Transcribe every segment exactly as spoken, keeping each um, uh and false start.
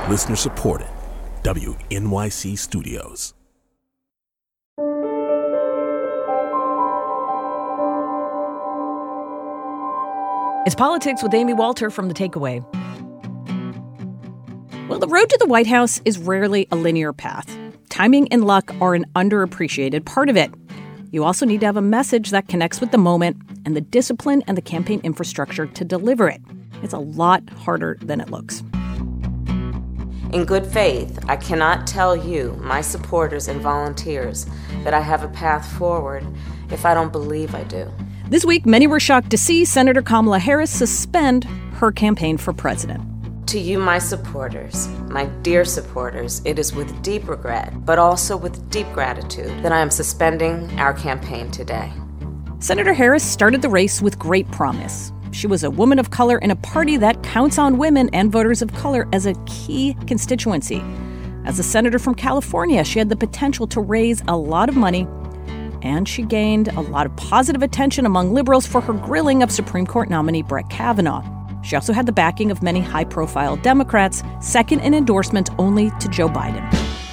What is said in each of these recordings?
Listener supported. W N Y C Studios. It's Politics with Amy Walter from The Takeaway. Well, the road to the White House is rarely a linear path. Timing and luck are an underappreciated part of it. You also need to have a message that connects with the moment and the discipline and the campaign infrastructure to deliver it. It's a lot harder than it looks. In good faith, I cannot tell you, my supporters and volunteers, that I have a path forward if I don't believe I do. This week, many were shocked to see Senator Kamala Harris suspend her campaign for president. To you, my supporters, my dear supporters, it is with deep regret, but also with deep gratitude, that I am suspending our campaign today. Senator Harris started the race with great promise. She was a woman of color in a party that counts on women and voters of color as a key constituency. As a senator from California, she had the potential to raise a lot of money, and she gained a lot of positive attention among liberals for her grilling of Supreme Court nominee Brett Kavanaugh. She also had the backing of many high-profile Democrats, second in endorsement only to Joe Biden.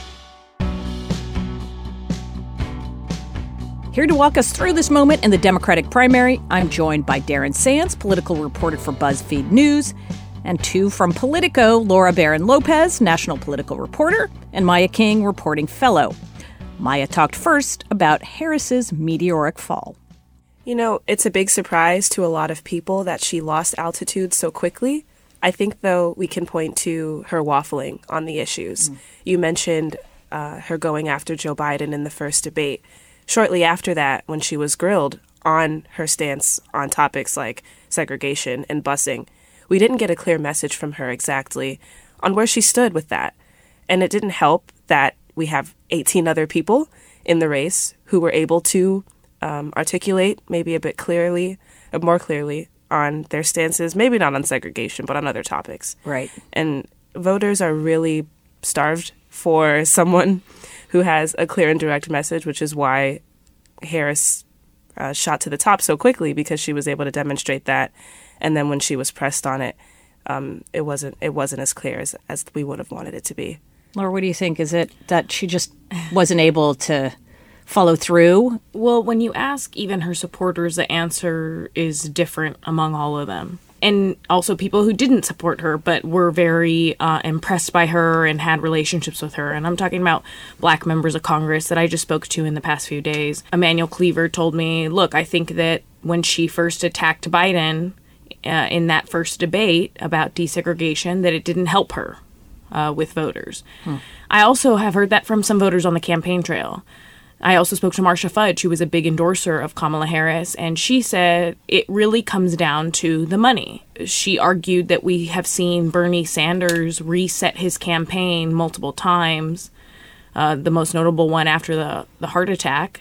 Here to walk us through this moment in the Democratic primary, I'm joined by Darren Sands, political reporter for BuzzFeed News, and two from Politico, Laura Barron-Lopez, national political reporter, and Maya King, reporting fellow. Maya talked first about Harris's meteoric fall. You know, it's a big surprise to a lot of people that she lost altitude so quickly. I think, though, we can point to her waffling on the issues. Mm. You mentioned uh, her going after Joe Biden in the first debate. Shortly after that, when she was grilled on her stance on topics like segregation and busing, we didn't get a clear message from her exactly on where she stood with that. And it didn't help that we have eighteen other people in the race who were able to um, articulate maybe a bit clearly, uh, more clearly on their stances, maybe not on segregation, but on other topics. Right. And voters are really starved for someone who has a clear and direct message, which is why Harris uh, shot to the top so quickly, because she was able to demonstrate that. And then when she was pressed on it, um, it wasn't it wasn't as clear as, as we would have wanted it to be. Laura, what do you think? Is it that she just wasn't able to follow through? Well, when you ask even her supporters, the answer is different among all of them. And also people who didn't support her but were very uh, impressed by her and had relationships with her. And I'm talking about black members of Congress that I just spoke to in the past few days. Emmanuel Cleaver told me, look, I think that when she first attacked Biden uh, in that first debate about desegregation, that it didn't help her uh, with voters. Hmm. I also have heard that from some voters on the campaign trail. I also spoke to Marcia Fudge, who was a big endorser of Kamala Harris, and she said it really comes down to the money. She argued that we have seen Bernie Sanders reset his campaign multiple times, uh, the most notable one after the, the heart attack,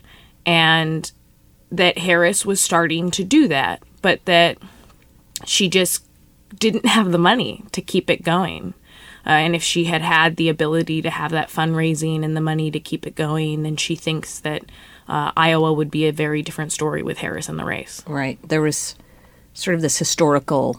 and that Harris was starting to do that, but that she just didn't have the money to keep it going. Uh, and if she had had the ability to have that fundraising and the money to keep it going, then she thinks that uh, Iowa would be a very different story with Harris in the race. Right. There was sort of this historical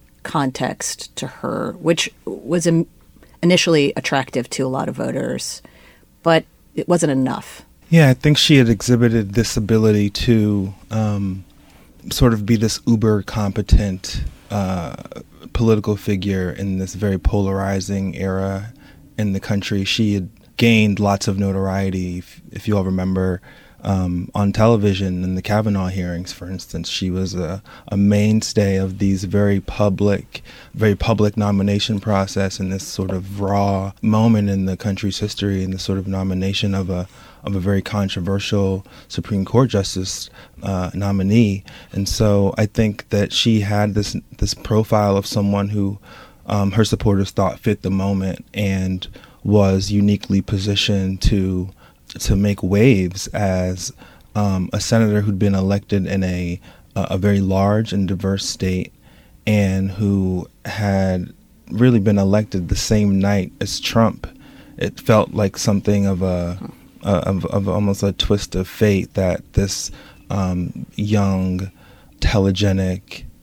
context to her, which was um, initially attractive to a lot of voters, but it wasn't enough. Yeah, I think she had exhibited this ability to um, sort of be this uber competent uh political figure in this very polarizing era in the country. She had gained lots of notoriety, if, if you all remember, um, on television in the Kavanaugh hearings, for instance. She was a, a mainstay of these very public, very public nomination process and this sort of raw moment in the country's history and the sort of nomination of a of a very controversial Supreme Court justice uh, nominee. And so I think that she had this this profile of someone who um, her supporters thought fit the moment and was uniquely positioned to to make waves as um, a senator who'd been elected in a a very large and diverse state and who had really been elected the same night as Trump. It felt like something of a Uh, of, of almost a twist of fate that this um, young, telegenic,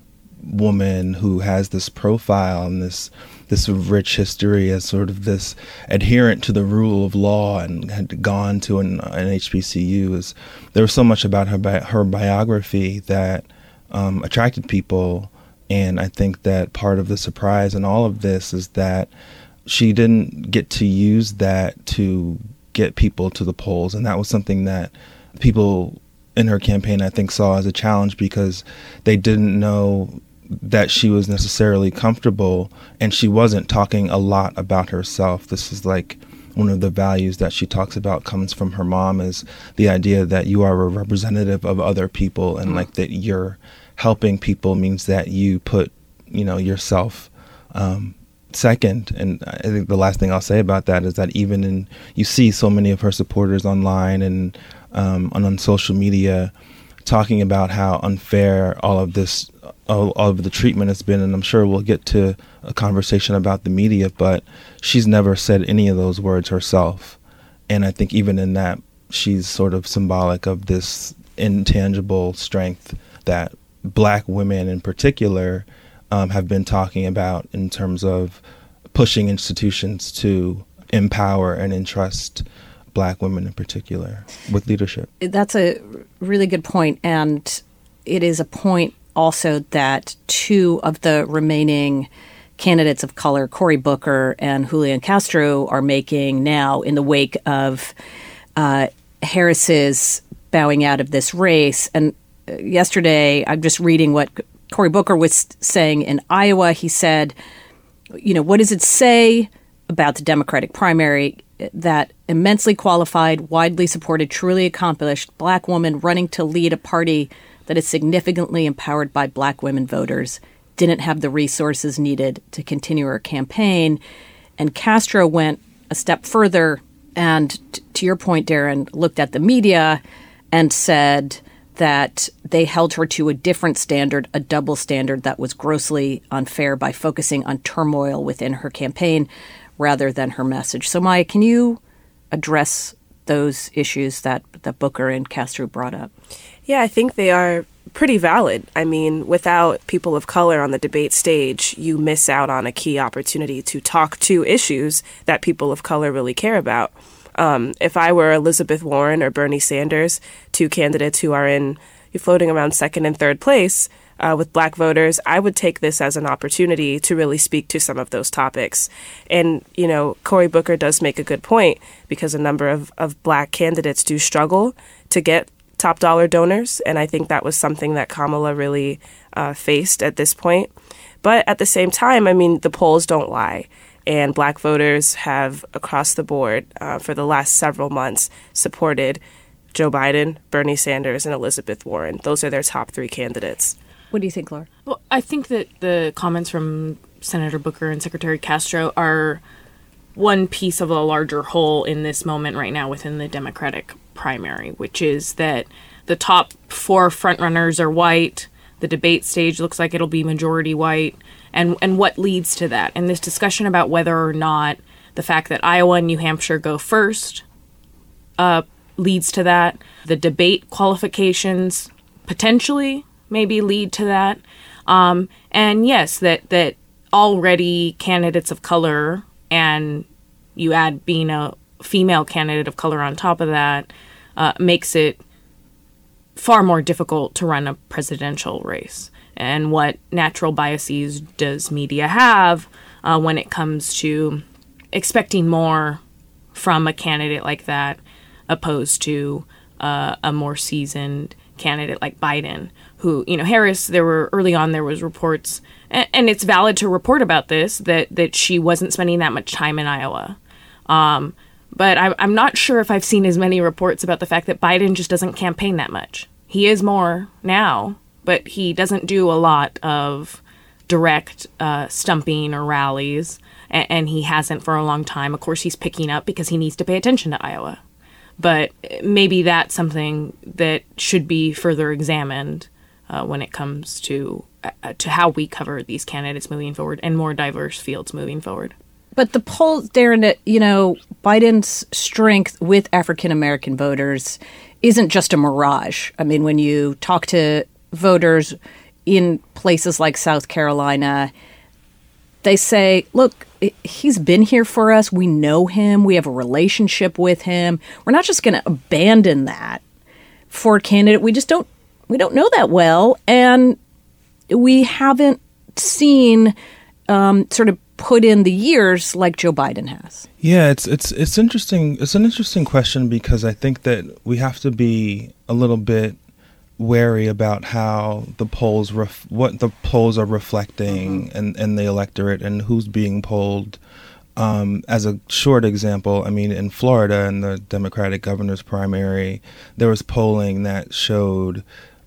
woman who has this profile and this this rich history as sort of this adherent to the rule of law and had gone to an, an H B C U. Is there was so much about her bi- her biography that um, attracted people, and I think that part of the surprise in all of this is that she didn't get to use that to get people to the polls, and that was something that people in her campaign, I think, saw as a challenge because they didn't know that she was necessarily comfortable, and she wasn't talking a lot about herself. This is like one of the values that she talks about comes from her mom, is the idea that you are a representative of other people, and like that you're helping people means that you put, you know, yourself um, second. And I think the last thing I'll say about that is that even in, you see so many of her supporters online and um, on, on social media talking about how unfair all of this, all, all of the treatment has been. And I'm sure we'll get to a conversation about the media, but she's never said any of those words herself. And I think even in that, she's sort of symbolic of this intangible strength that Black women in particular um, have been talking about in terms of pushing institutions to empower and entrust Black women in particular with leadership. That's a really good point. And it is a point also that two of the remaining candidates of color, Cory Booker and Julian Castro, are making now in the wake of uh, Harris's bowing out of this race. And yesterday, I'm just reading what Cory Booker was saying in Iowa. He said, you know, what does it say about the Democratic primary that immensely qualified, widely supported, truly accomplished Black woman running to lead a party that is significantly empowered by Black women voters didn't have the resources needed to continue her campaign? And Castro went a step further and, t- to your point, Darren, looked at the media and said that they held her to a different standard, a double standard that was grossly unfair by focusing on turmoil within her campaign rather than her message. So, Maya, can you address those issues that, that Booker and Castro brought up? Yeah, I think they are pretty valid. I mean, without people of color on the debate stage, you miss out on a key opportunity to talk to issues that people of color really care about. Um, if I were Elizabeth Warren or Bernie Sanders, two candidates who are in floating around second and third place uh, with Black voters, I would take this as an opportunity to really speak to some of those topics. And, you know, Cory Booker does make a good point because a number of, of Black candidates do struggle to get top dollar donors. And I think that was something that Kamala really uh, faced at this point. But at the same time, I mean, the polls don't lie. And Black voters have, across the board, uh, for the last several months, supported Joe Biden, Bernie Sanders, and Elizabeth Warren. Those are their top three candidates. What do you think, Laura? Well, I think that the comments from Senator Booker and Secretary Castro are one piece of a larger whole in this moment right now within the Democratic primary, which is that the top four frontrunners are white. The debate stage looks like it'll be majority white. And and what leads to that? And this discussion about whether or not the fact that Iowa and New Hampshire go first uh, leads to that. The debate qualifications potentially maybe lead to that. Um, and yes, that, that already candidates of color, and you add being a female candidate of color on top of that, uh, makes it far more difficult to run a presidential race. And what natural biases does media have uh, when it comes to expecting more from a candidate like that opposed to uh, a more seasoned candidate like Biden, who, you know, Harris, there were early on, there was reports, and, and it's valid to report about this, that, that she wasn't spending that much time in Iowa. Um, but I, I'm not sure if I've seen as many reports about the fact that Biden just doesn't campaign that much. He is more now, but he doesn't do a lot of direct uh, stumping or rallies, and, and he hasn't for a long time. Of course, he's picking up because he needs to pay attention to Iowa. But maybe that's something that should be further examined uh, when it comes to uh, to how we cover these candidates moving forward and more diverse fields moving forward. But the polls, Darren, you know, Biden's strength with African-American voters isn't just a mirage. I mean, when you talk to voters in places like South Carolina, they say, look, he's been here for us. We know him. We have a relationship with him. We're not just going to abandon that for a candidate we just don't we don't know that well, and we haven't seen um, sort of put in the years like Joe Biden has. Yeah, it's it's it's interesting. It's an interesting question because I think that we have to be a little bit wary about how the polls ref- what the polls are reflecting mm-hmm. and and the electorate and who's being polled. Um, as a short example, I mean, in Florida, in the Democratic governor's primary, there was polling that showed,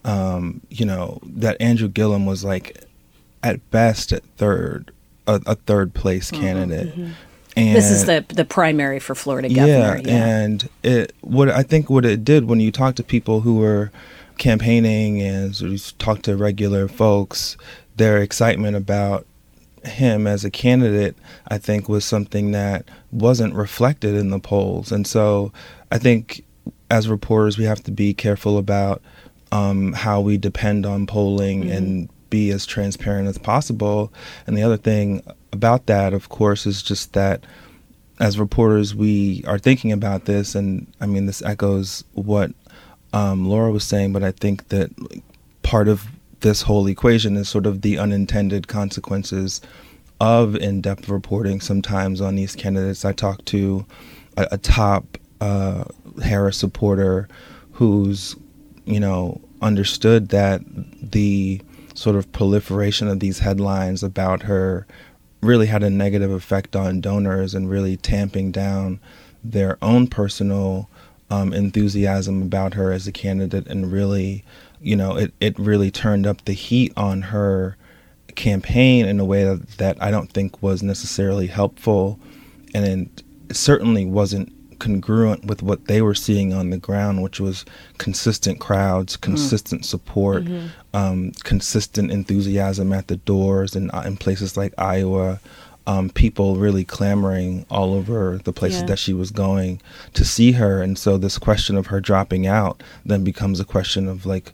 um, you know, that Andrew Gillum was like, at best, at third, a, a third place mm-hmm. candidate. Mm-hmm. And this is the the primary for Florida governor. Yeah, yeah, and it what I think what it did when you talk to people who were campaigning and sort of talk to regular folks, their excitement about him as a candidate, I think, was something that wasn't reflected in the polls. And so I think as reporters, we have to be careful about um, how we depend on polling mm-hmm. and be as transparent as possible. And the other thing about that, of course, is just that as reporters, we are thinking about this. And I mean, this echoes what um, Laura was saying, but I think that part of this whole equation is sort of the unintended consequences of in-depth reporting sometimes on these candidates. I talked to a, a top uh, Harris supporter who's, you know, understood that the sort of proliferation of these headlines about her really had a negative effect on donors and really tamping down their own personal um, enthusiasm about her as a candidate, and really, you know, it, it really turned up the heat on her campaign in a way that, that I don't think was necessarily helpful, and it certainly wasn't congruent with what they were seeing on the ground, which was consistent crowds, consistent mm. support, mm-hmm. um, consistent enthusiasm at the doors, and in places like Iowa, um, people really clamoring all over the places yeah. that she was going to see her. And so this question of her dropping out then becomes a question of like,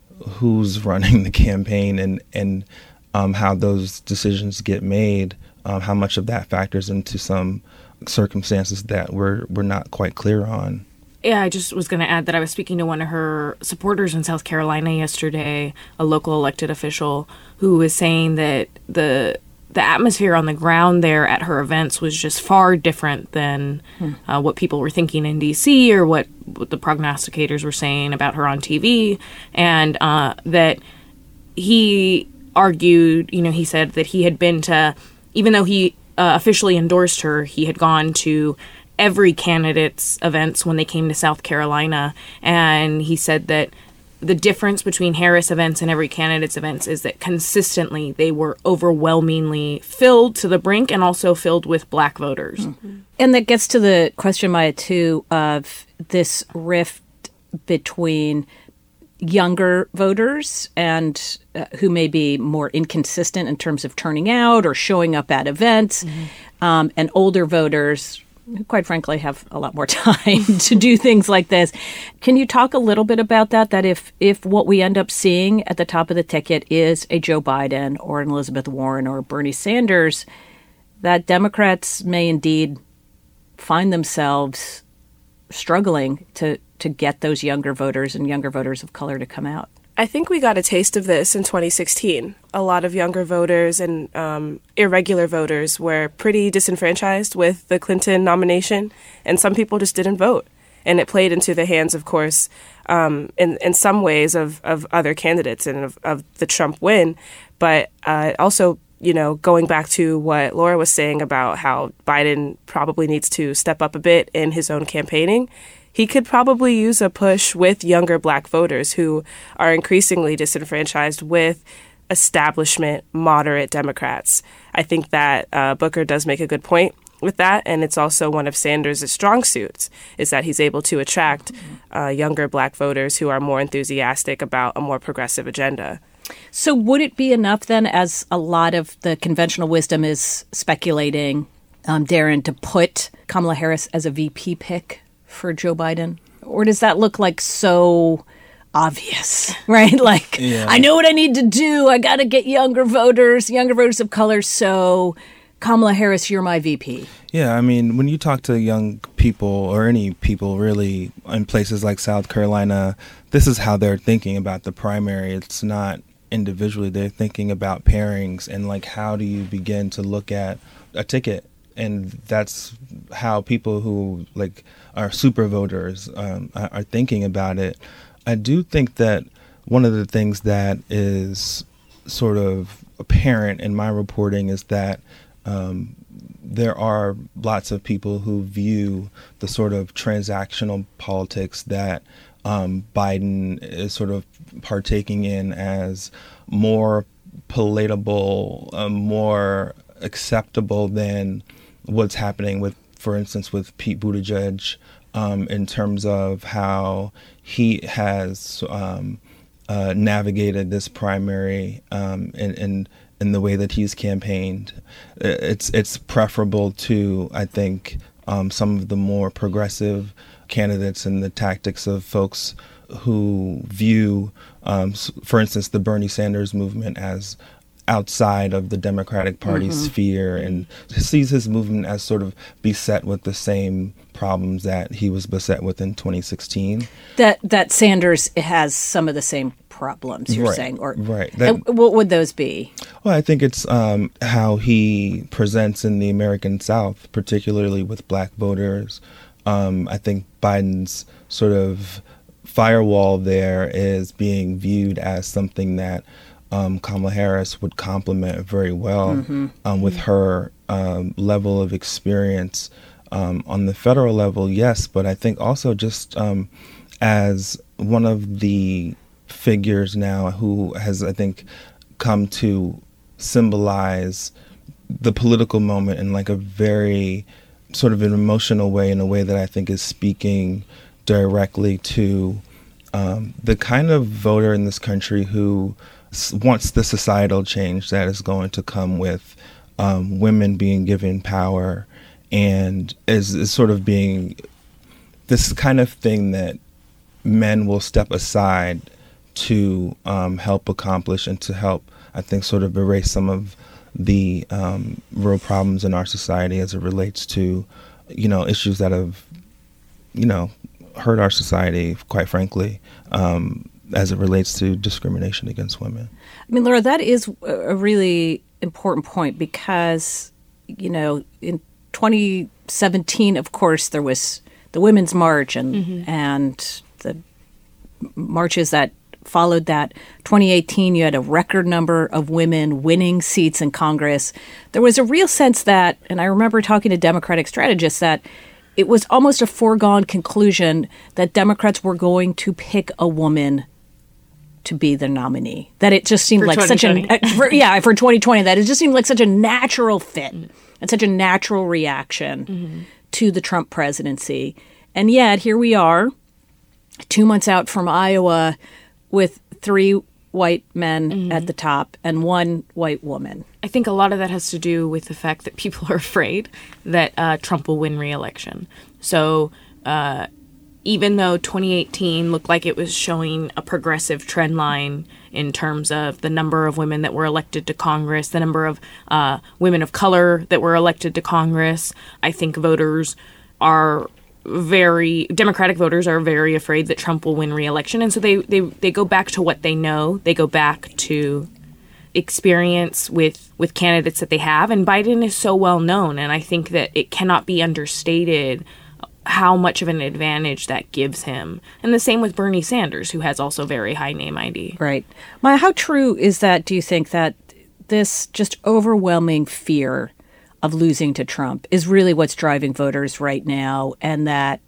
who's running the campaign, and and um, how those decisions get made, um, how much of that factors into some circumstances that we're we're not quite clear on. Yeah, I just was going to add that I was speaking to one of her supporters in South Carolina yesterday, a local elected official, who was saying that the the atmosphere on the ground there at her events was just far different than hmm. uh, what people were thinking in D C or what, what the prognosticators were saying about her on T V, and uh, that he argued, you know, he said that he had been to, even though he uh, officially endorsed her, he had gone to every candidate's events when they came to South Carolina, and he said that the difference between Harris events and every candidate's events is that consistently they were overwhelmingly filled to the brink and also filled with black voters. Mm-hmm. And that gets to the question, Maya, too, of this rift between younger voters and uh, who may be more inconsistent in terms of turning out or showing up at events, mm-hmm. um, and older voters who, quite frankly, have a lot more time to do things like this. Can you talk a little bit about that, that if, if what we end up seeing at the top of the ticket is a Joe Biden or an Elizabeth Warren or Bernie Sanders, that Democrats may indeed find themselves struggling to, to get those younger voters and younger voters of color to come out? I think we got a taste of this in twenty sixteen. A lot of younger voters and um, irregular voters were pretty disenfranchised with the Clinton nomination, and some people just didn't vote. And it played into the hands, of course, um, in, in some ways of, of other candidates and of, of the Trump win. But uh, also, you know, going back to what Laura was saying about how Biden probably needs to step up a bit in his own campaigning, he could probably use a push with younger black voters who are increasingly disenfranchised with establishment, moderate Democrats. I think that uh, Booker does make a good point with that, and it's also one of Sanders' strong suits, is that he's able to attract uh, younger black voters who are more enthusiastic about a more progressive agenda. So would it be enough then, as a lot of the conventional wisdom is speculating, um, Darren, to put Kamala Harris as a V P pick for Joe Biden? Or does that look like so obvious, right? Like, Yeah. I know what I need to do. I got to get younger voters, younger voters of color. So, Kamala Harris, you're my V P. Yeah, I mean, when you talk to young people or any people really in places like South Carolina, this is how they're thinking about the primary. It's not individually. They're thinking about pairings and like, how do you begin to look at a ticket? And that's how people who like are super voters um, are, are thinking about it. I do think that one of the things that is sort of apparent in my reporting is that um, there are lots of people who view the sort of transactional politics that um, Biden is sort of partaking in as more palatable, uh, more acceptable than what's happening with, for instance, with Pete Buttigieg, um, in terms of how he has um, uh, navigated this primary um, in, in in the way that he's campaigned. It's it's preferable to, I think, um, some of the more progressive candidates and the tactics of folks who view, um, for instance, the Bernie Sanders movement as outside of the Democratic Party's mm-hmm. sphere, and sees his movement as sort of beset with the same problems that he was beset with in twenty sixteen. That that Sanders has some of the same problems, you're right, saying, or right? That, what would those be? Well, I think it's um, how he presents in the American South, particularly with Black voters. Um, I think Biden's sort of firewall there is being viewed as something that Um, Kamala Harris would complement very well mm-hmm. um, with her um, level of experience um, on the federal level, yes, but I think also just um, as one of the figures now who has, I think, come to symbolize the political moment in like a very sort of an emotional way, in a way that I think is speaking directly to um, the kind of voter in this country who wants the societal change that is going to come with um, women being given power, and is, is sort of being this kind of thing that men will step aside to um, help accomplish and to help, I think, sort of erase some of the um, real problems in our society as it relates to, you know, issues that have, you know, hurt our society, quite frankly, um, as it relates to discrimination against women. I mean, Laura, that is a really important point because, you know, in twenty seventeen, of course, there was the Women's March and mm-hmm. and the marches that followed that. twenty eighteen, you had a record number of women winning seats in Congress. There was a real sense that, and I remember talking to Democratic strategists, that it was almost a foregone conclusion that Democrats were going to pick a woman to be the nominee. That it just seemed for like such a uh, for, yeah for twenty twenty. That it just seemed like such a natural fit mm-hmm. and such a natural reaction mm-hmm. to the Trump presidency. And yet here we are, two months out from Iowa, with three white men mm-hmm. at the top and one white woman. I think a lot of that has to do with the fact that people are afraid that uh, Trump will win re-election. So uh, even though twenty eighteen looked like it was showing a progressive trend line in terms of the number of women that were elected to Congress, the number of uh, women of color that were elected to Congress, I think voters are very, Democratic voters are very afraid that Trump will win re-election. And so they, they, they go back to what they know. They go back to experience with, with candidates that they have. And Biden is so well known. And I think that it cannot be understated how much of an advantage that gives him. And the same with Bernie Sanders, who has also very high name I D. Right. Maya, how true is that, do you think, that this just overwhelming fear of losing to Trump is really what's driving voters right now, and that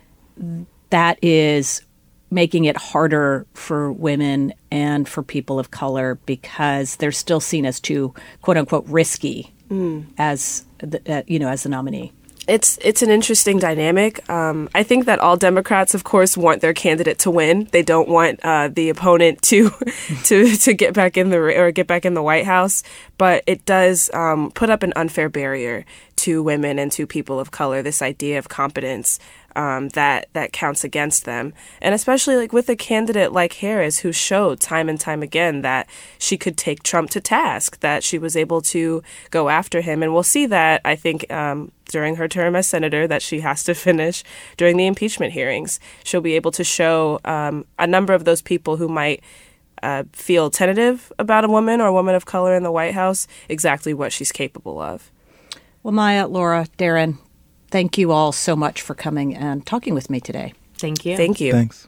that is making it harder for women and for people of color because they're still seen as too, quote unquote, risky mm. as the, uh, you know, as the nominee? It's it's an interesting dynamic. Um, I think that all Democrats, of course, want their candidate to win. They don't want uh, the opponent to to to get back in the or get back in the White House. But it does um, put up an unfair barrier to women and to people of color, this idea of competence um, that that counts against them. And especially like with a candidate like Harris, who showed time and time again that she could take Trump to task, that she was able to go after him. And we'll see that, I think, um, during her term as senator that she has to finish during the impeachment hearings. She'll be able to show um, a number of those people who might uh, feel tentative about a woman or a woman of color in the White House exactly what she's capable of. Well, Maya, Laura, Darren, thank you all so much for coming and talking with me today. Thank you. Thank you. Thanks.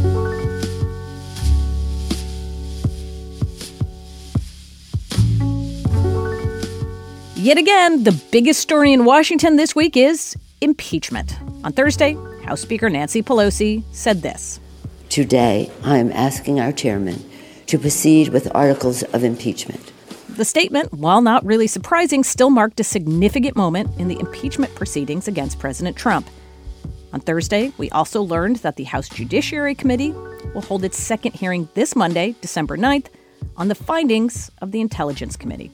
Yet again, the biggest story in Washington this week is impeachment. On Thursday, House Speaker Nancy Pelosi said this. Today, I am asking our chairman to proceed with articles of impeachment. The statement, while not really surprising, still marked a significant moment in the impeachment proceedings against President Trump. On Thursday, we also learned that the House Judiciary Committee will hold its second hearing this Monday, December ninth, on the findings of the Intelligence Committee.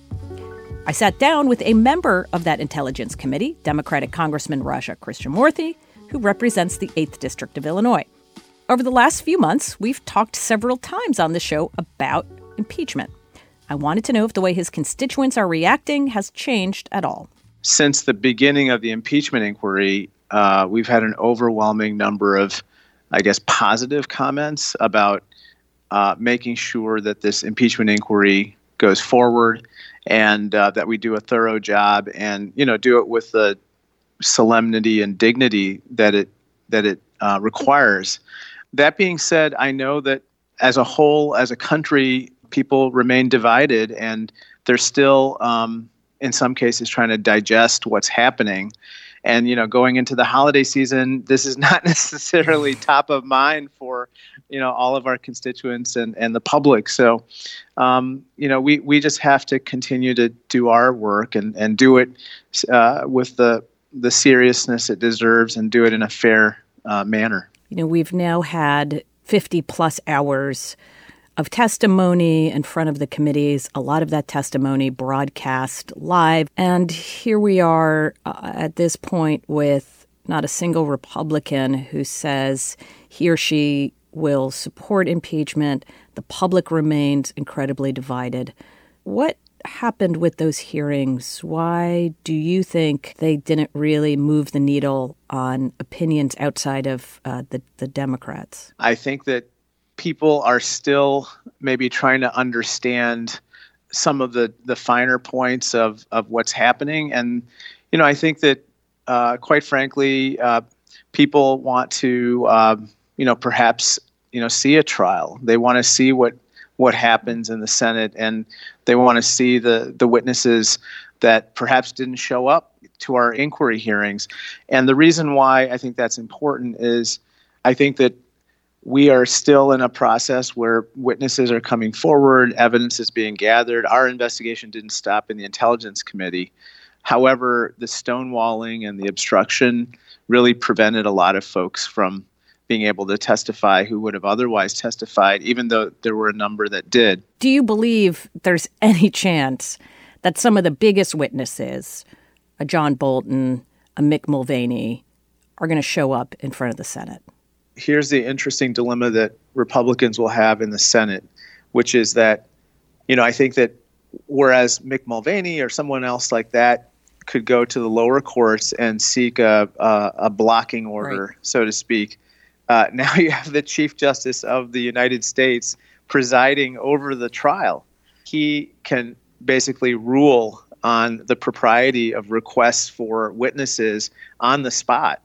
I sat down with a member of that Intelligence Committee, Democratic Congressman Raja Krishnamoorthi, who represents the eighth District of Illinois. Over the last few months, we've talked several times on the show about impeachment. I wanted to know if the way his constituents are reacting has changed at all. Since the beginning of the impeachment inquiry, uh, we've had an overwhelming number of, I guess, positive comments about uh, making sure that this impeachment inquiry goes forward and uh, that we do a thorough job and, you know, do it with the solemnity and dignity that it that it uh, requires. That being said, I know that as a whole, as a country, people remain divided, and they're still, um, in some cases, trying to digest what's happening. And, you know, going into the holiday season, this is not necessarily top of mind for, you know, all of our constituents and, and the public. So, um, you know, we, we just have to continue to do our work and, and do it uh, with the, the seriousness it deserves and do it in a fair uh, manner. You know, we've now had fifty plus hours of testimony in front of the committees, a lot of that testimony broadcast live. And here we are uh, at this point with not a single Republican who says he or she will support impeachment. The public remains incredibly divided. What happened with those hearings? Why do you think they didn't really move the needle on opinions outside of uh, the, the Democrats? I think that people are still maybe trying to understand some of the, the finer points of, of what's happening. And, you know, I think that, uh, quite frankly, uh, people want to, uh, you know, perhaps, you know, see a trial. They want to see what, what happens in the Senate, and they want to see the, the witnesses that perhaps didn't show up to our inquiry hearings. And the reason why I think that's important is I think that we are still in a process where witnesses are coming forward, evidence is being gathered. Our investigation didn't stop in the Intelligence Committee. However, the stonewalling and the obstruction really prevented a lot of folks from being able to testify who would have otherwise testified, even though there were a number that did. Do you believe there's any chance that some of the biggest witnesses, a John Bolton, a Mick Mulvaney, are going to show up in front of the Senate? Here's the interesting dilemma that Republicans will have in the Senate, which is that, you know, I think that whereas Mick Mulvaney or someone else like that could go to the lower courts and seek a, a, a blocking order, right, so to speak, uh, now you have the Chief Justice of the United States presiding over the trial. He can basically rule on the propriety of requests for witnesses on the spot.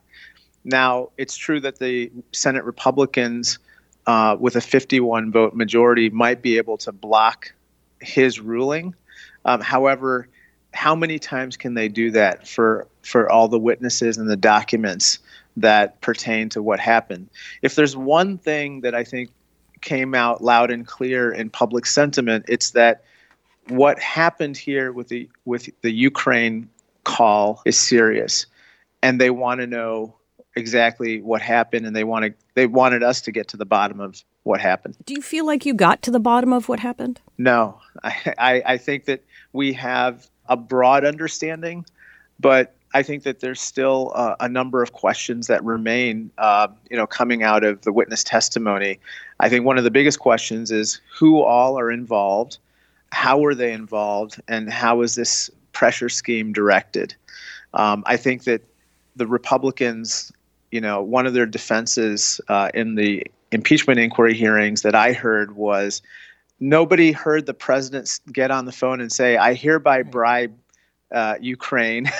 Now, it's true that the Senate Republicans, uh, with a fifty-one vote majority, might be able to block his ruling. Um, however, how many times can they do that for, for all the witnesses and the documents that pertain to what happened? If there's one thing that I think came out loud and clear in public sentiment, it's that what happened here with the with the Ukraine call is serious, and they want to know exactly what happened, and they want to they wanted us to get to the bottom of what happened. Do you feel like you got to the bottom of what happened? No, I, I, I think that we have a broad understanding, but I think that there's still uh, a number of questions that remain, uh, you know, coming out of the witness testimony. I think one of the biggest questions is who all are involved, how were they involved, and how is this pressure scheme directed? Um, I think that the Republicans, you know, one of their defenses uh, in the impeachment inquiry hearings that I heard was nobody heard the president get on the phone and say, I hereby bribe uh, Ukraine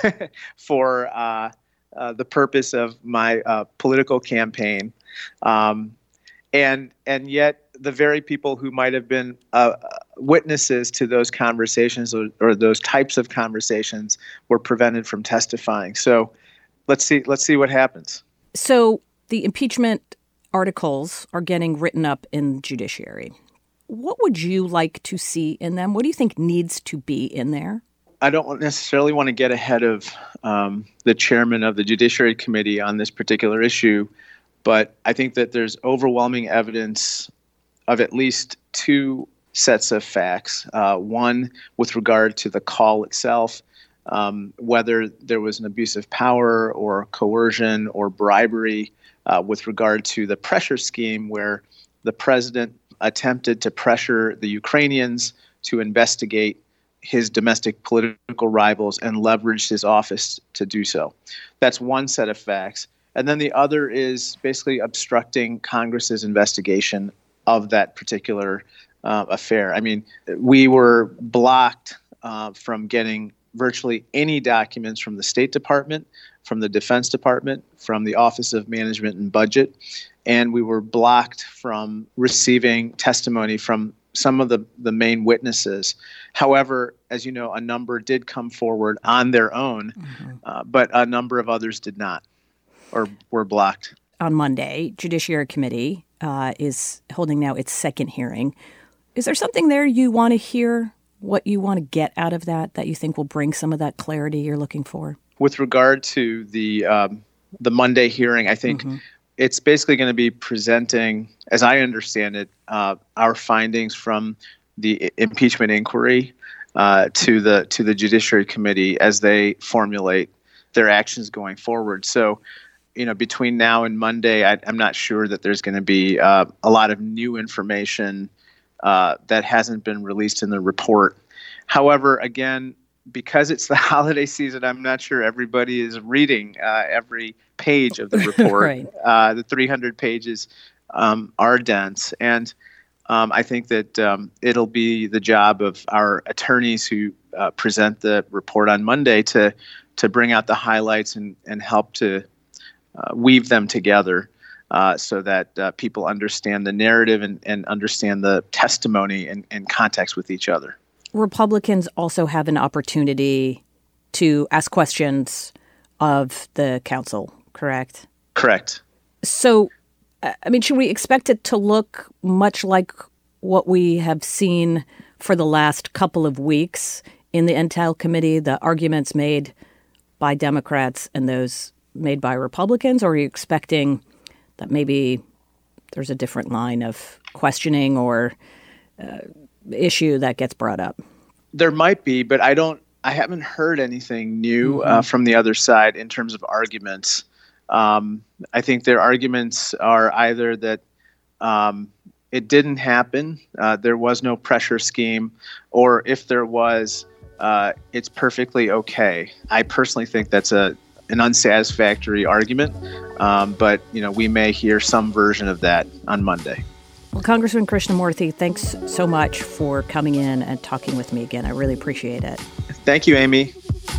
for uh, uh, the purpose of my uh, political campaign. Um, and and yet the very people who might have been uh, witnesses to those conversations or, or those types of conversations were prevented from testifying. So let's see let's see what happens. So the impeachment articles are getting written up in the judiciary. What would you like to see in them? What do you think needs to be in there? I don't necessarily want to get ahead of um, the chairman of the Judiciary Committee on this particular issue, but I think that there's overwhelming evidence of at least two sets of facts. Uh, one, with regard to the call itself, um, whether there was an abuse of power or coercion or bribery uh, with regard to the pressure scheme where the president attempted to pressure the Ukrainians to investigate his domestic political rivals and leveraged his office to do so. That's one set of facts. And then the other is basically obstructing Congress's investigation of that particular uh, affair. I mean, we were blocked uh, from getting virtually any documents from the State Department, from the Defense Department, from the Office of Management and Budget, and we were blocked from receiving testimony from some of the, the main witnesses. However, as you know, a number did come forward on their own, mm-hmm. uh, but a number of others did not or were blocked. On Monday, Judiciary Committee uh, is holding now its second hearing. Is there something there you want to hear, what you want to get out of that, that you think will bring some of that clarity you're looking for? With regard to the um, the Monday hearing, I think mm-hmm. it's basically going to be presenting, as I understand it, uh, our findings from the impeachment inquiry uh, to the to the Judiciary Committee as they formulate their actions going forward. So, you know, between now and Monday, I, I'm not sure that there's going to be uh, a lot of new information uh, that hasn't been released in the report. However, again, because it's the holiday season, I'm not sure everybody is reading uh, every page of the report. Right. Uh, the three hundred pages um, are dense. And um, I think that um, it'll be the job of our attorneys who uh, present the report on Monday to to bring out the highlights and, and help to uh, weave them together uh, so that uh, people understand the narrative and, and understand the testimony and, and context with each other. Republicans also have an opportunity to ask questions of the counsel, correct? Correct. So, I mean, should we expect it to look much like what we have seen for the last couple of weeks in the Intel Committee, the arguments made by Democrats and those made by Republicans? Or are you expecting that maybe there's a different line of questioning or uh, issue that gets brought up? There might be, but I don't. I haven't heard anything new mm-hmm. uh, from the other side in terms of arguments. Um, I think their arguments are either that um, it didn't happen, uh, there was no pressure scheme, or if there was, uh, it's perfectly okay. I personally think that's a an unsatisfactory argument, um, but you know we may hear some version of that on Monday. Well, Congressman Krishnamoorthi, thanks so much for coming in and talking with me again. I really appreciate it. Thank you, Amy.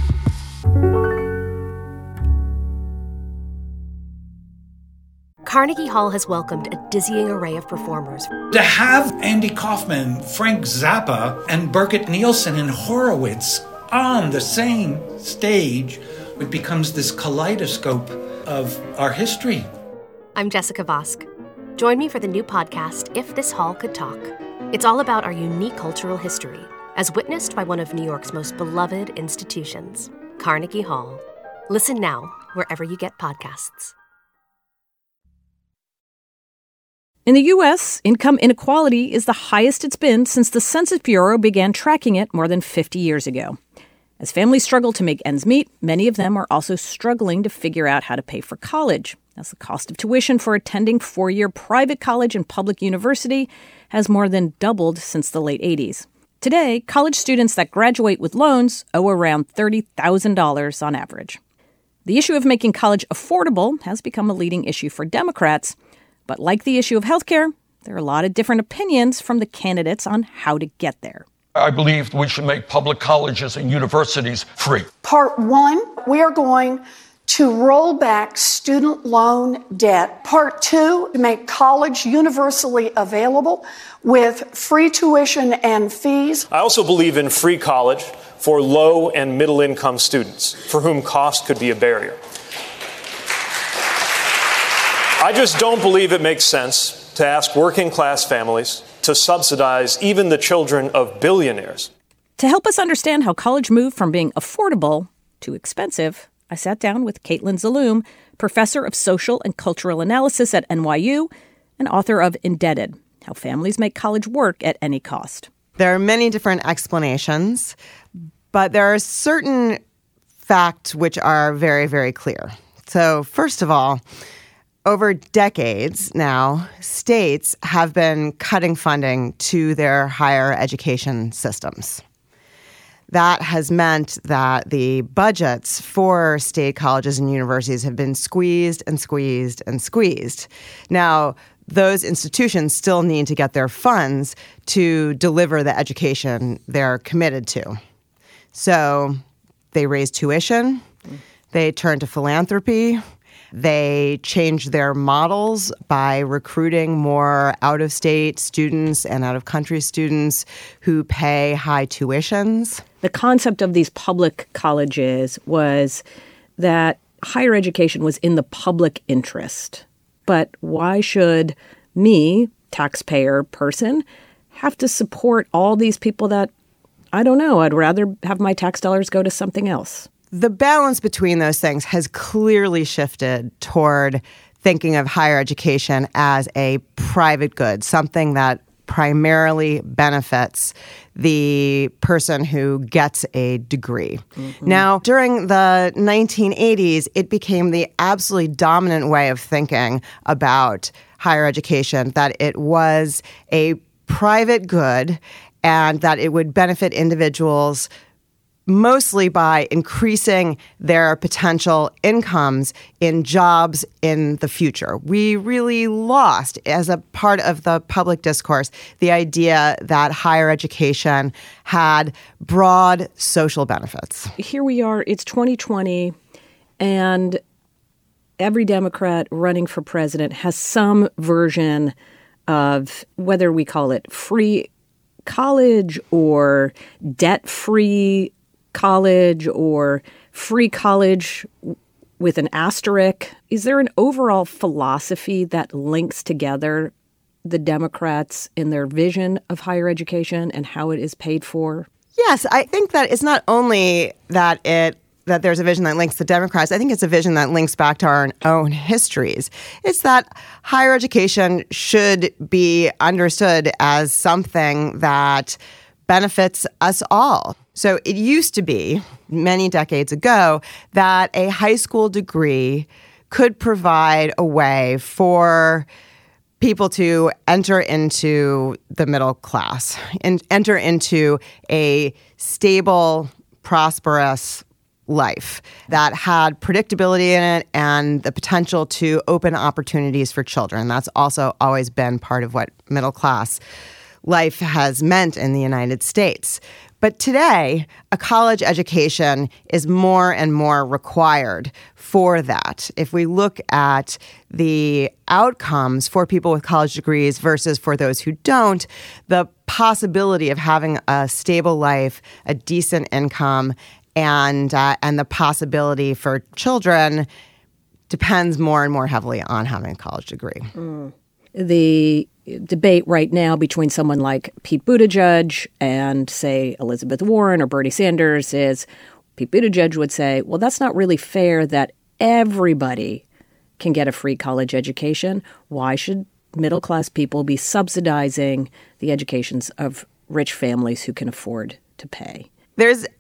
Carnegie Hall has welcomed a dizzying array of performers. To have Andy Kaufman, Frank Zappa, and Birgit Nielsen and Horowitz on the same stage, it becomes this kaleidoscope of our history. I'm Jessica Vosk. Join me for the new podcast, If This Hall Could Talk. It's all about our unique cultural history, as witnessed by one of New York's most beloved institutions, Carnegie Hall. Listen now, wherever you get podcasts. In the U S, income inequality is the highest it's been since the Census Bureau began tracking it more than fifty years ago. As families struggle to make ends meet, many of them are also struggling to figure out how to pay for college, as the cost of tuition for attending four-year private college and public university has more than doubled since the late eighties. Today, college students that graduate with loans owe around thirty thousand dollars on average. The issue of making college affordable has become a leading issue for Democrats, but like the issue of healthcare, there are a lot of different opinions from the candidates on how to get there. I believe we should make public colleges and universities free. Part one, we are going to roll back student loan debt. Part two, to make college universally available with free tuition and fees. I also believe in free college for low and middle income students for whom cost could be a barrier. I just don't believe it makes sense to ask working class families to subsidize even the children of billionaires. To help us understand how college moved from being affordable to expensive, I sat down with Caitlin Zaloom, professor of social and cultural analysis at N Y U and author of Indebted, How Families Make College Work at Any Cost. There are many different explanations, but there are certain facts which are very, very clear. So first of all, over decades now, states have been cutting funding to their higher education systems. That has meant that the budgets for state colleges and universities have been squeezed and squeezed and squeezed. Now, those institutions still need to get their funds to deliver the education they're committed to. So they raise tuition, they turn to philanthropy, they changed their models by recruiting more out-of-state students and out-of-country students who pay high tuitions. The concept of these public colleges was that higher education was in the public interest. But why should me, taxpayer person, have to support all these people that, I don't know, I'd rather have my tax dollars go to something else? The balance between those things has clearly shifted toward thinking of higher education as a private good, something that primarily benefits the person who gets a degree. Mm-hmm. Now, during the nineteen eighties, it became the absolutely dominant way of thinking about higher education, that it was a private good and that it would benefit individuals mostly by increasing their potential incomes in jobs in the future. We really lost, as a part of the public discourse, the idea that higher education had broad social benefits. Here we are, it's twenty twenty, and every Democrat running for president has some version of, whether we call it free college or debt-free college or free college with an asterisk. Is there an overall philosophy that links together the Democrats in their vision of higher education and how it is paid for? Yes, I think that it's not only that it that there's a vision that links the Democrats. I think it's a vision that links back to our own histories. It's that higher education should be understood as something that benefits us all. So it used to be, many decades ago, that a high school degree could provide a way for people to enter into the middle class and enter into a stable, prosperous life that had predictability in it and the potential to open opportunities for children. That's also always been part of what middle class life has meant in the United States. But today, a college education is more and more required for that. If we look at the outcomes for people with college degrees versus for those who don't, the possibility of having a stable life, a decent income, and uh, and the possibility for children depends more and more heavily on having a college degree. Mm. The debate right now between someone like Pete Buttigieg and, say, Elizabeth Warren or Bernie Sanders is, Pete Buttigieg would say, well, that's not really fair that everybody can get a free college education. Why should middle-class people be subsidizing the educations of rich families who can afford to pay? There's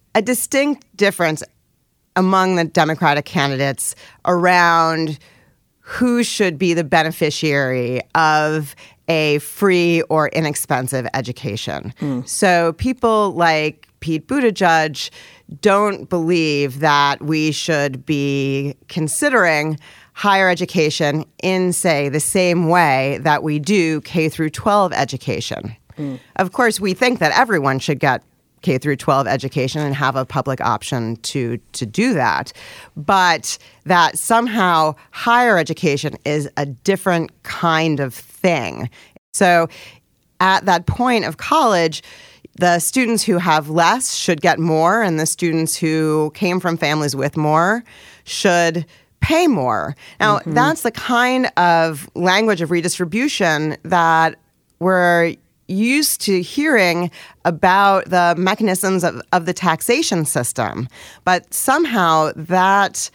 a distinct difference among the Democratic candidates around who should be the beneficiary of a free or inexpensive education. Mm. So people like Pete Buttigieg don't believe that we should be considering higher education in, say, the same way that we do K through twelve education. Mm. Of course, we think that everyone should get K through twelve education and have a public option to to do that, but that somehow higher education is a different kind of thing. So at that point of college, the students who have less should get more, and the students who came from families with more should pay more. Now, mm-hmm. that's the kind of language of redistribution that we're used to hearing about the mechanisms of, of the taxation system. But somehow that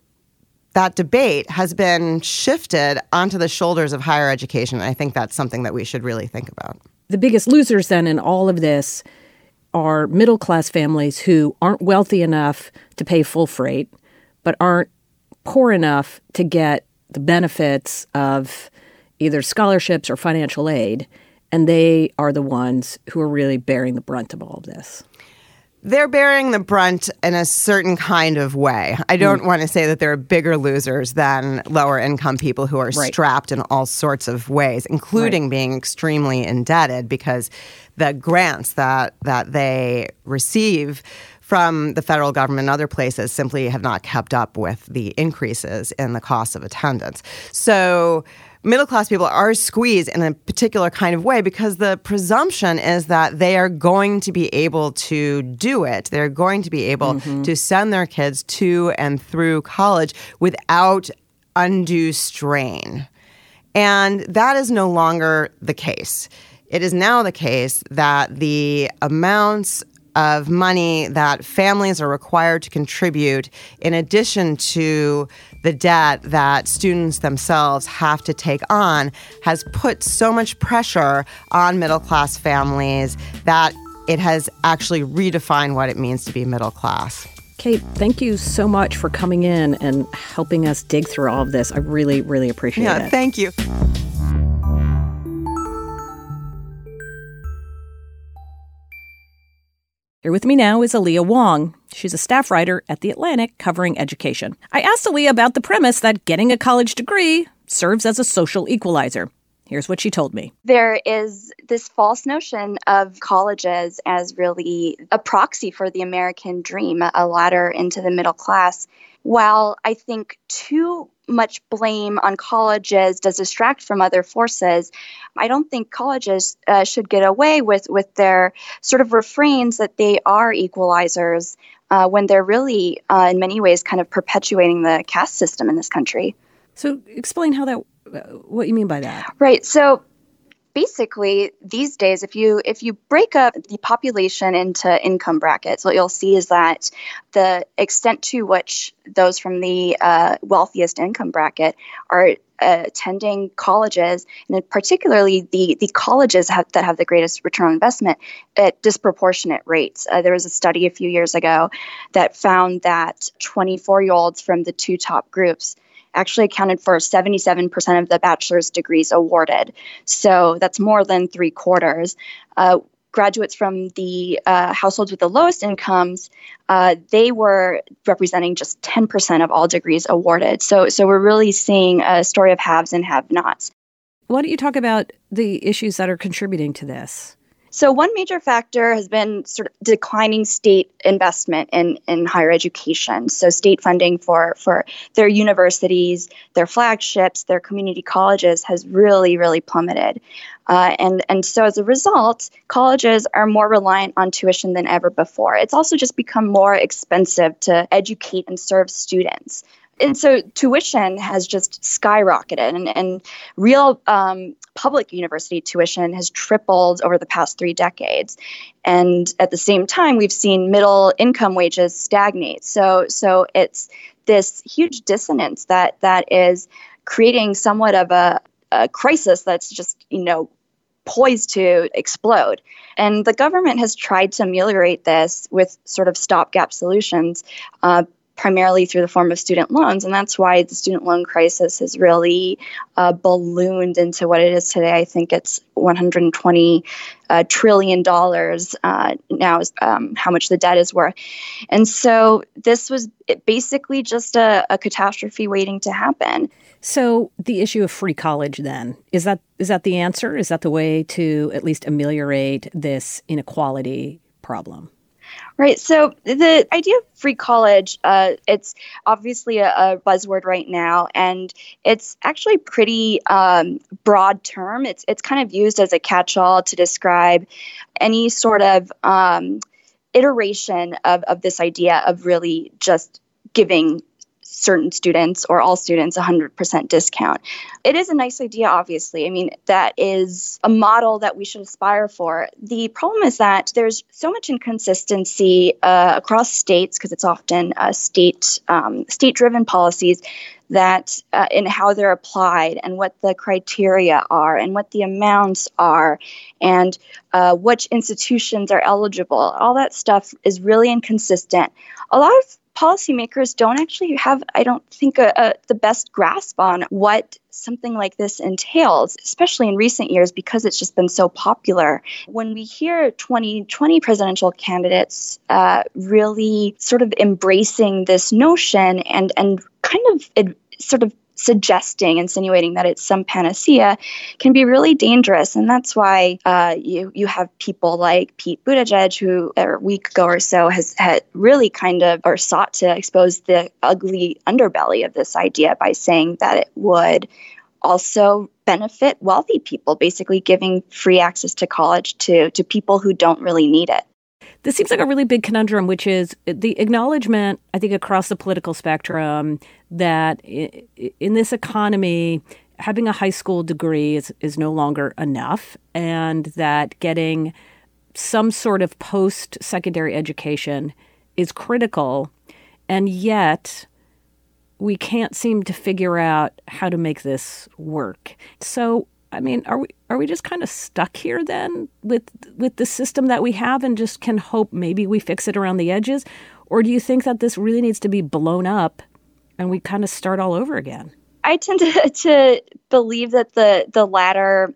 that debate has been shifted onto the shoulders of higher education. And I think that's something that we should really think about. The biggest losers then in all of this are middle-class families who aren't wealthy enough to pay full freight, but aren't poor enough to get the benefits of either scholarships or financial aid. And they are the ones who are really bearing the brunt of all of this. They're bearing the brunt in a certain kind of way. I don't mm. want to say that they're bigger losers than lower income people who are right. strapped in all sorts of ways, including right. being extremely indebted because the grants that that they receive from the federal government and other places simply have not kept up with the increases in the cost of attendance. So middle-class people are squeezed in a particular kind of way because the presumption is that they are going to be able to do it. They're going to be able mm-hmm. to send their kids to and through college without undue strain. And that is no longer the case. It is now the case that the amounts of money that families are required to contribute in addition to the debt that students themselves have to take on has put so much pressure on middle-class families that it has actually redefined what it means to be middle class. Kate, thank you so much for coming in and helping us dig through all of this. I really, really appreciate yeah, it. Yeah, thank you. Here with me now is Aaliyah Wong. She's a staff writer at The Atlantic covering education. I asked Aaliyah about the premise that getting a college degree serves as a social equalizer. Here's what she told me. There is this false notion of colleges as really a proxy for the American dream, a ladder into the middle class. While I think too much blame on colleges does distract from other forces, I don't think colleges uh, should get away with, with their sort of refrains that they are equalizers uh, when they're really, uh, in many ways, kind of perpetuating the caste system in this country. So explain how that, what you mean by that. Right. So basically, these days, if you if you break up the population into income brackets, what you'll see is that the extent to which those from the uh, wealthiest income bracket are uh, attending colleges, and particularly the the colleges have, that have the greatest return on investment at disproportionate rates. Uh, there was a study a few years ago that found that twenty-four-year-olds from the two top groups actually accounted for seventy-seven percent of the bachelor's degrees awarded. So that's more than three quarters. Uh, graduates from the uh, households with the lowest incomes, uh, they were representing just ten percent of all degrees awarded. So, so we're really seeing a story of haves and have-nots. Why don't you talk about the issues that are contributing to this? So one major factor has been sort of declining state investment in, in higher education. So state funding for, for their universities, their flagships, their community colleges has really, really plummeted. Uh, and, and so as a result, colleges are more reliant on tuition than ever before. It's also just become more expensive to educate and serve students. And so tuition has just skyrocketed, and, and real um, public university tuition has tripled over the past three decades. And at the same time, we've seen middle income wages stagnate. So, so it's this huge dissonance that that is creating somewhat of a, a crisis that's just, you know, poised to explode. And the government has tried to ameliorate this with sort of stopgap solutions, uh, primarily through the form of student loans. And that's why the student loan crisis has really uh, ballooned into what it is today. I think it's one hundred twenty uh, trillion dollars uh, now is um, how much the debt is worth. And so this was basically just a, a catastrophe waiting to happen. So the issue of free college then, is that is that the answer? Is that the way to at least ameliorate this inequality problem? Right. So the idea of free college, uh, it's obviously a, a buzzword right now, and it's actually a pretty um, broad term. It's it's kind of used as a catch-all to describe any sort of um, iteration of, of this idea of really just giving certain students or all students one hundred percent discount. It is a nice idea, obviously. I mean, that is a model that we should aspire for. The problem is that there's so much inconsistency uh, across states, because it's often uh, state um, state-driven policies, that uh, in how they're applied and what the criteria are and what the amounts are and uh, which institutions are eligible. All that stuff is really inconsistent. A lot of policymakers don't actually have, I don't think, a, a, the best grasp on what something like this entails, especially in recent years, because it's just been so popular. When we hear twenty twenty presidential candidates uh, really sort of embracing this notion and, and kind of it, sort of suggesting, insinuating that it's some panacea, can be really dangerous. And that's why uh, you you have people like Pete Buttigieg, who a week ago or so has had really kind of or sought to expose the ugly underbelly of this idea by saying that it would also benefit wealthy people, basically giving free access to college to to people who don't really need it. This seems like a really big conundrum, which is the acknowledgement, I think, across the political spectrum that in this economy, having a high school degree is, is no longer enough, and that getting some sort of post-secondary education is critical. And yet, we can't seem to figure out how to make this work. So, I mean, are we are we just kind of stuck here then with with the system that we have and just can hope maybe we fix it around the edges? Or do you think that this really needs to be blown up and we kind of start all over again? I tend to, to believe that the, the latter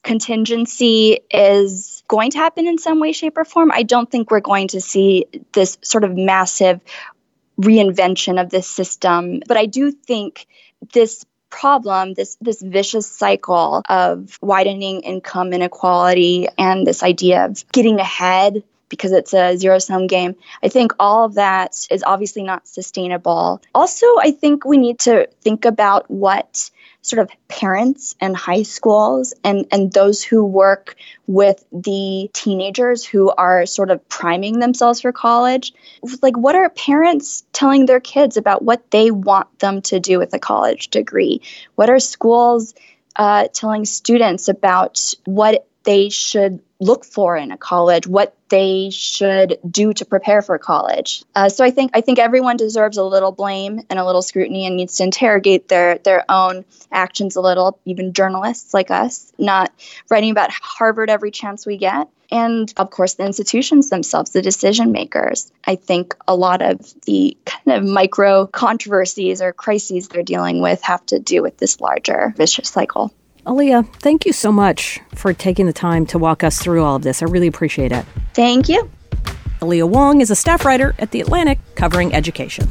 contingency is going to happen in some way, shape, or form. I don't think we're going to see this sort of massive reinvention of this system. But I do think this problem, this this vicious cycle of widening income inequality and this idea of getting ahead because it's a zero-sum game, I think all of that is obviously not sustainable. Also, I think we need to think about what sort of parents and high schools and, and those who work with the teenagers who are sort of priming themselves for college. Like, what are parents telling their kids about what they want them to do with a college degree? What are schools uh, telling students about what they should look for in a college, what they should do to prepare for college? Uh, so I think I think everyone deserves a little blame and a little scrutiny and needs to interrogate their their own actions a little, even journalists like us, not writing about Harvard every chance we get. And of course, the institutions themselves, the decision makers. I think a lot of the kind of micro controversies or crises they're dealing with have to do with this larger vicious cycle. Aaliyah, thank you so much for taking the time to walk us through all of this. I really appreciate it. Thank you. Aaliyah Wong is a staff writer at The Atlantic covering education.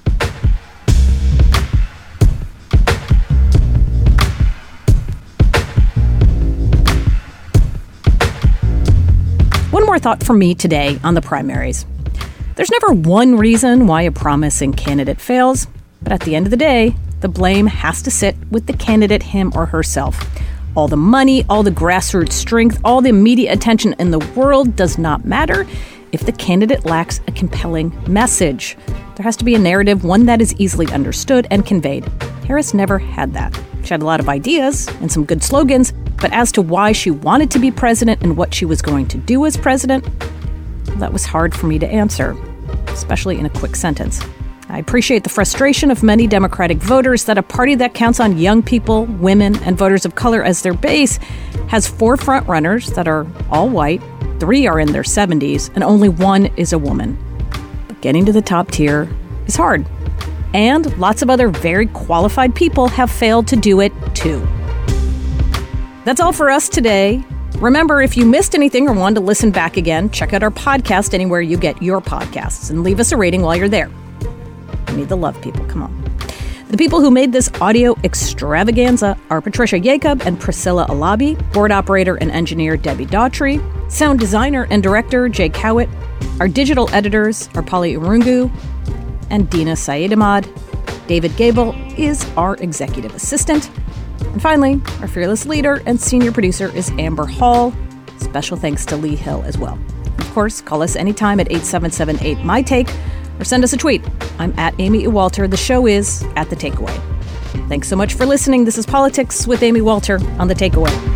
One more thought from me today on the primaries. There's never one reason why a promising candidate fails, but at the end of the day, the blame has to sit with the candidate, him or herself. All the money, all the grassroots strength, all the media attention in the world does not matter if the candidate lacks a compelling message. There has to be a narrative, one that is easily understood and conveyed. Harris never had that. She had a lot of ideas and some good slogans, but as to why she wanted to be president and what she was going to do as president, well, that was hard for me to answer, especially in a quick sentence. I I appreciate the frustration of many Democratic voters that a party that counts on young people, women, and voters of color as their base has four front-runners that are all white, three are in their seventies, and only one is a woman. But getting to the top tier is hard. And lots of other very qualified people have failed to do it, too. That's all for us today. Remember, if you missed anything or want to listen back again, check out our podcast anywhere you get your podcasts and leave us a rating while you're there. We need the love, people. Come on. The people who made this audio extravaganza are Patricia Jacob and Priscilla Alabi, board operator and engineer Debbie Daughtry, sound designer and director Jake Howitt. Our digital editors are Polly Urungu and Dina Saidamad. David Gable is our executive assistant. And finally, our fearless leader and senior producer is Amber Hall. Special thanks to Lee Hill as well. Of course, call us anytime at eight seven seven eight, M Y Take or send us a tweet. I'm at Amy E. Walter. The show is at The Takeaway. Thanks so much for listening. This is Politics with Amy Walter on The Takeaway.